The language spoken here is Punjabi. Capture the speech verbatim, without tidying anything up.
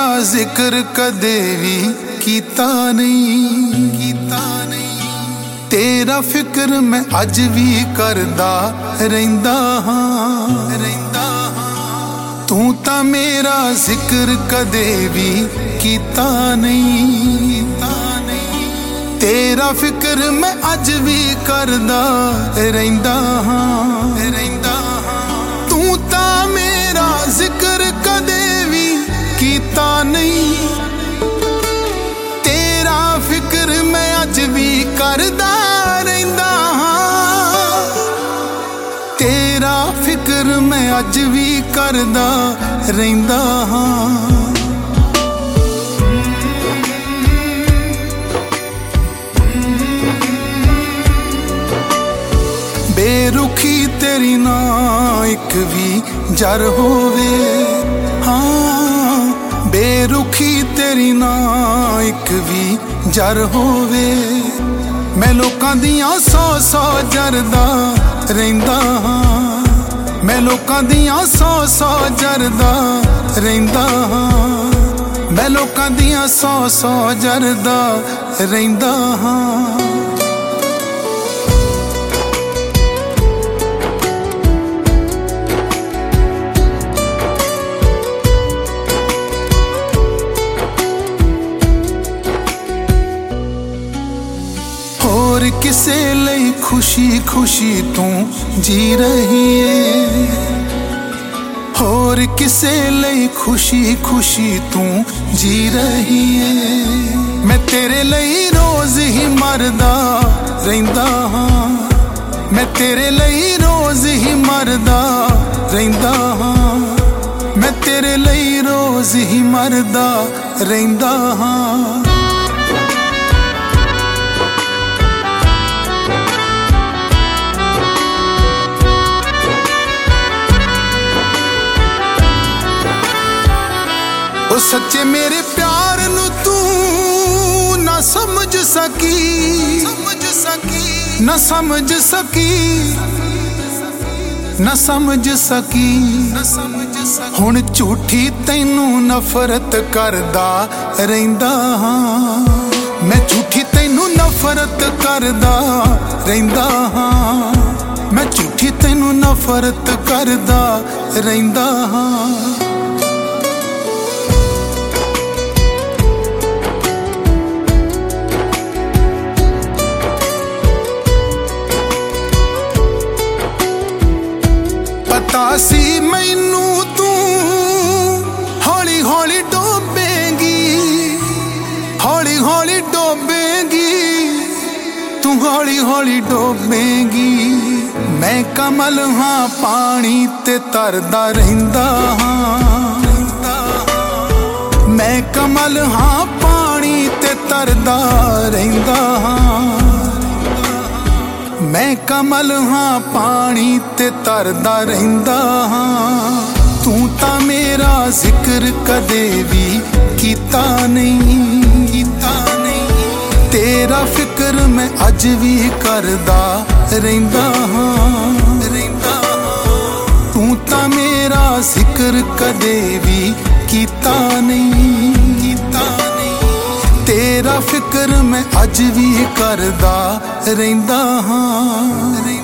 ਜ਼ਿਕਰ ਕਦੇ ਵੀ ਕੀਤਾ ਨਹੀਂ ਕੀਤਾ ਨਹੀਂ। ਤੇਰਾ ਫਿਕਰ ਮੈਂ ਅੱਜ ਵੀ ਕਰਦਾ ਰਹਿੰਦਾ ਹਾਂ ਰਹਿੰਦਾ ਹਾਂ। ਤੂੰ ਤਾਂ ਮੇਰਾ ਜ਼ਿਕਰ ਕਦੇ ਵੀ ਕੀਤਾ ਨਹੀਂ ਕੀਤਾ ਨਹੀਂ। ਤੇਰਾ ਫਿਕਰ ਮੈਂ ਅੱਜ ਵੀ ਕਰਦਾ ਰਹਿੰਦਾ ਹਾਂ ਰਹਿੰਦਾ ਹਾਂ। ਤੂੰ ਤਾਂ ਮੇਰਾ ਜ਼ਿਕਰ ਕਦੇ ਵੀ ਕੀਤਾ ਨਹੀਂ। ਤੇਰਾ ਫਿਕਰ ਮੈਂ ਅੱਜ ਵੀ ਕਰਦਾ ਰਹਿੰਦਾ ਹਾਂ। ਤੇਰਾ ਫਿਕਰ ਮੈਂ ਅੱਜ ਵੀ ਕਰਦਾ ਰਹਿੰਦਾ ਹਾਂ। ਬੇਰੁਖੀ ਤੇਰੀ ਨਾ ਇੱਕ ਵੀ ਜਰ ਹੋਵੇ। ਹਾਂ ਬੇਰੁਖੀ ਤੇਰੀ ਨਾ ਇੱਕ ਵੀ ਜਰ ਹੋਵੇ। ਮੈਂ ਲੋਕਾਂ ਦੀਆਂ ਸੌ ਸੌ ਜਰਦਾ ਰਹਿੰਦਾ ਹਾਂ। ਮੈਂ ਲੋਕਾਂ ਦੀਆਂ ਸੌ ਸੌ ਜਰਦਾ ਰਹਿੰਦਾ ਹਾਂ। ਮੈਂ ਲੋਕਾਂ ਦੀਆਂ ਸੌ ਸੌ ਜਰਦਾ ਰਹਿੰਦਾ ਹਾਂ। ਹੋਰ ਕਿਸੇ ਲਈ ਖੁਸ਼ੀ ਖੁਸ਼ੀ ਤੂੰ ਜੀ ਰਹੀ ਏ। ਹੋਰ ਕਿਸੇ ਲਈ ਖੁਸ਼ੀ ਖੁਸ਼ੀ ਤੂੰ ਜੀ ਰਹੀ ਏ। ਮੈਂ ਤੇਰੇ ਲਈ ਰੋਜ਼ ਹੀ ਮਰਦਾ ਰਹਿੰਦਾ ਹਾਂ। ਮੈਂ ਤੇਰੇ ਲਈ ਰੋਜ਼ ਹੀ ਮਰਦਾ ਰਹਿੰਦਾ ਹਾਂ। ਮੈਂ ਤੇਰੇ ਲਈ ਰੋਜ਼ ਹੀ ਮਰਦਾ ਰਹਿੰਦਾ ਹਾਂ। ਉਹ ਸੱਚੇ ਮੇਰੇ ਪਿਆਰ ਨੂੰ ਤੂੰ ਨਾ ਸਮਝ ਸਕੀ ਸਮਝ ਸਕੀ ਨਾ ਸਮਝ ਸਕੀ ਨਾ ਸਮਝ ਸਕੀ ਨਾ ਸਮਝ ਸਕੀ। ਹੁਣ ਝੂਠੀ ਤੈਨੂੰ ਨਫ਼ਰਤ ਕਰਦਾ ਰਹਿੰਦਾ ਹਾਂ। ਮੈਂ ਝੂਠੀ ਤੈਨੂੰ ਨਫ਼ਰਤ ਕਰਦਾ ਰਹਿੰਦਾ ਹਾਂ। ਮੈਂ ਝੂਠੀ ਤੈਨੂੰ ਨਫ਼ਰਤ ਕਰਦਾ ਰਹਿੰਦਾ ਹਾਂ। ਪਤਾ ਸੀ ਮੈਨੂੰ ਤੂੰ ਹੌਲੀ ਹੌਲੀ ਡੋਬੇਂਗੀ ਹੌਲੀ ਹੌਲੀ ਡੋਬੇਂਗੀ ਤੂੰ ਹੌਲੀ ਹੌਲੀ ਡੋਬੇਂਗੀ। ਮੈਂ ਕਮਲ ਹਾਂ ਪਾਣੀ ਤੇ ਤਰਦਾ ਰਹਿੰਦਾ ਹਾਂ। ਮੈਂ ਕਮਲ ਹਾਂ ਪਾਣੀ ਤੇ ਤਰਦਾ ਰਹਿੰਦਾ ਹਾਂ। ਮੈਂ ਕਮਲ ਹਾਂ ਪਾਣੀ ਤੇ ਤਰਦਾ ਰਹਿੰਦਾ ਹਾਂ। ਤੂੰ ਤਾਂ ਮੇਰਾ ਜ਼ਿਕਰ ਕਦੇ ਵੀ ਕੀਤਾ ਨਹੀਂ ਕੀਤਾ ਨਹੀਂ। ਤੇਰਾ ਫਿਕਰ ਮੈਂ ਅੱਜ ਵੀ ਕਰਦਾ ਰਹਿੰਦਾ ਹਾਂ ਰਹਿੰਦਾ ਹਾਂ। ਤੂੰ ਤਾਂ ਮੇਰਾ ਜ਼ਿਕਰ ਕਦੇ ਵੀ ਕੀਤਾ ਨਹੀਂ ਕੀਤਾ ਨਹੀਂ। ਤੇਰਾ ਫਿਕਰ ਮੈਂ ਅੱਜ ਵੀ ਕਰਦਾ ਰਹਿੰਦਾ ਹਾਂ।